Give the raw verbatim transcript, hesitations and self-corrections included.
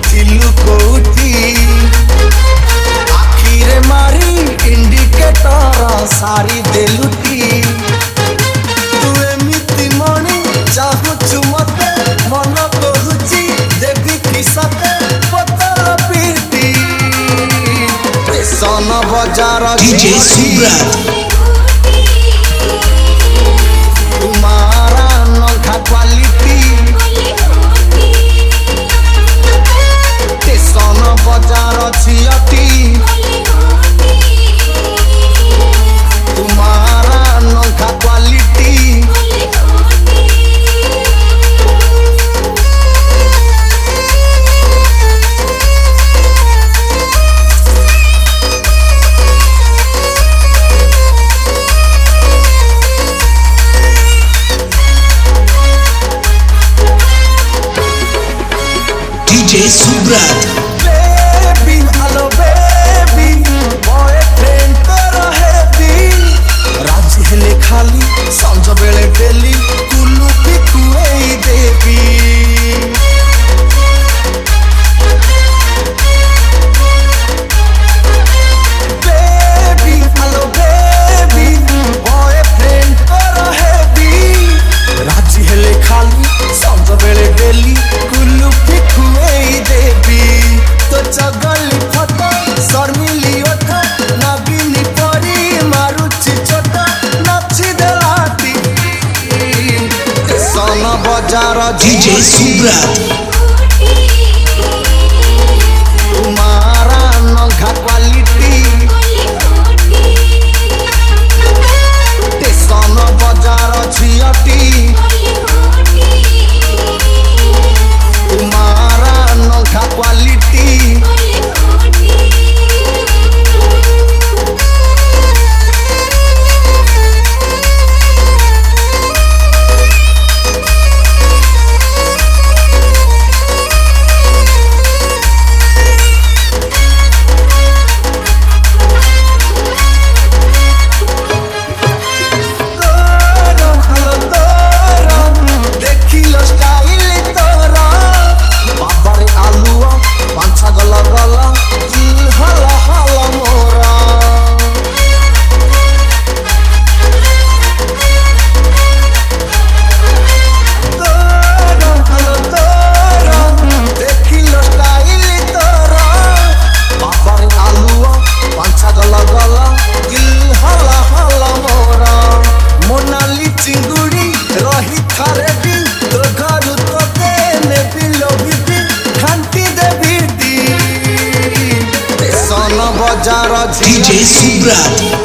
थिलु कोठी आखिरे मारी इंडिकेटर सारी देलुटी तू एमिति मणि चाहूचु मते मन कहूची देवी की सते पतल पीटी सन बजार डीजे सुब्रत तुम्हारा नोखा क्वालिटी सन बजार छियटी तुम्हारा नोखा quality DJ Subrata baby hello baby boyfriend तोरा हेबी राजी हेले खाली संज बेले डेली कुलू पिकुएई देवी बेबी हेलो बेबी बॉयफ्रेंड तोरा हेबी राजी हेले खाली संज बेले डेली कुलू पिकुएई देवी तो चगली फटा शर्मिली ओठा नगिनी परी मारुची छोटा नाची देलाती सन बजार डीजे सुब्रत तुम्हारा नोखा क्वालिटी सन बजार छियटी तुम्हारा नोखा क्वालिटी बजार डीजे सुब्रत